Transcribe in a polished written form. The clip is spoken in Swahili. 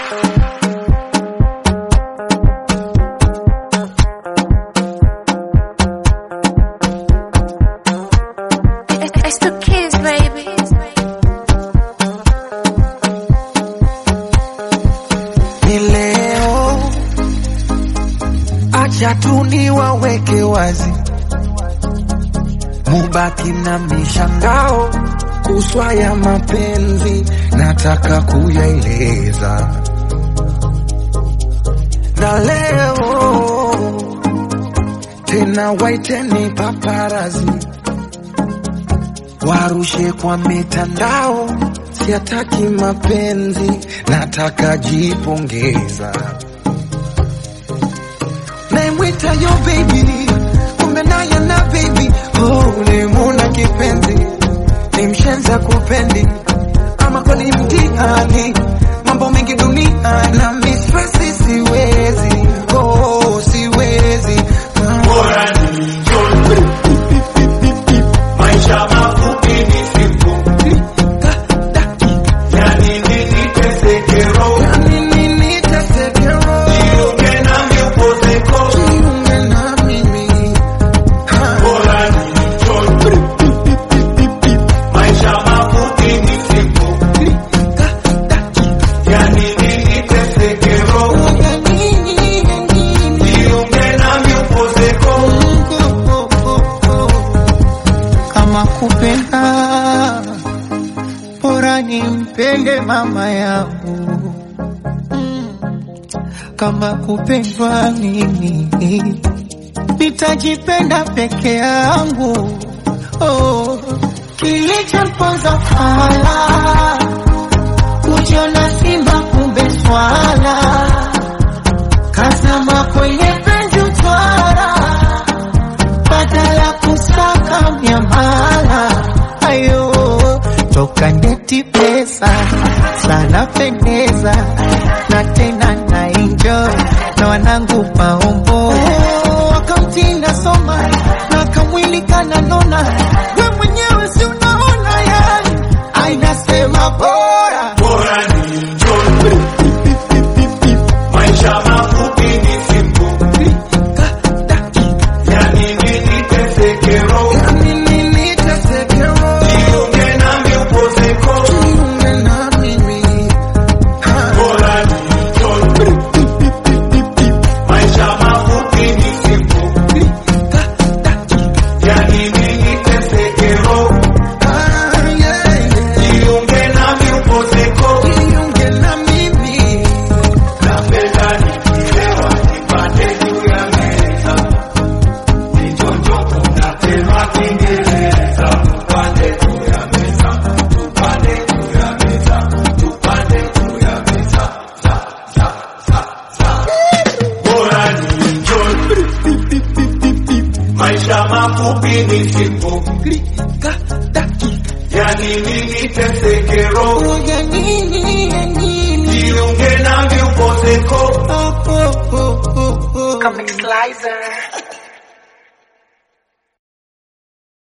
It's the kids, baby. Ni leo, acha tu niwaweke wazi, mubaki na mishangao kuswa ya mapenzi, nataka kuyaeleza. Na leo tena waiteni paparazi, warushe kwa mitandao, siataki mapenzi, nataka jipongeza. Naimwita yo baby, kumbe naye na baby, oh nimuna kipenzi, ni mshenza kupendi, ama kwa ni mtihani, mambo mengi dunia na mistresi siwezi, oh siwezi. Bora ni njoni, maisha mafupi ni simple. Yani nini tesekero, jiunge nami upozeko. Bora ni njoni, maisha mafupi ni simple. Yani nini tesekero, jiunge nami upozeko. Kama kupenda, bora nimpende mama yangu. Kama kupendwa mimi, nitajipenda peke yangu. Oh, kilichomponza fala, kujiona simba kumbe swala, kazama kwenye penzi utwara, badala kusaka miamala. Ayo, toka ndeti pesa, sana pendeza, na tena na enjoy, na wanangu maombo. Wakamtinda soma, na kamwili kananona, we mwenyewe si unaona yani, ainasema bora. Bora ni njoni, maisha mafupi ni simple. Yani nini tesekero, jiunge nami upozeko. Bora ni njoni, maisha mafupi ni simple. Yani nini tesekero, jiunge nami upozeko. Napenda nikilewa nipande juu ya meza, nichonjo kunatema Kiingereza. Tupande juu ya meza, tupande juu ya meza, tupande juu ya meza. Bora ni njoni, maisha mafupi ni simple. Yani nini tesekero, jiunge nami upozeko. Comic Slicer.